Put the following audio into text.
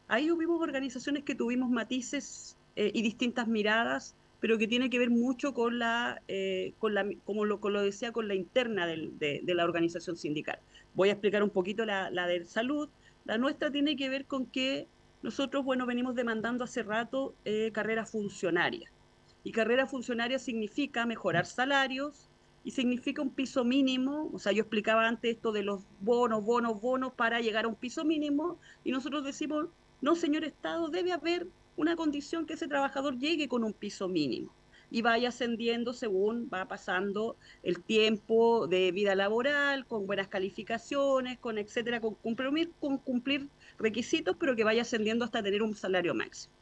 Ahí hubimos organizaciones que tuvimos matices y distintas miradas, pero que tiene que ver mucho con lo decía, con la interna de la organización sindical. Voy a explicar un poquito la de salud. La nuestra tiene que ver con que nosotros, bueno, venimos demandando hace rato carrera funcionaria. Y carrera funcionaria significa mejorar salarios y significa un piso mínimo. O sea, yo explicaba antes esto de los bonos para llegar a un piso mínimo y nosotros decimos, no, señor Estado, debe haber una condición que ese trabajador llegue con un piso mínimo y vaya ascendiendo según va pasando el tiempo de vida laboral, con buenas calificaciones, con etcétera, con cumplir requisitos, pero que vaya ascendiendo hasta tener un salario máximo.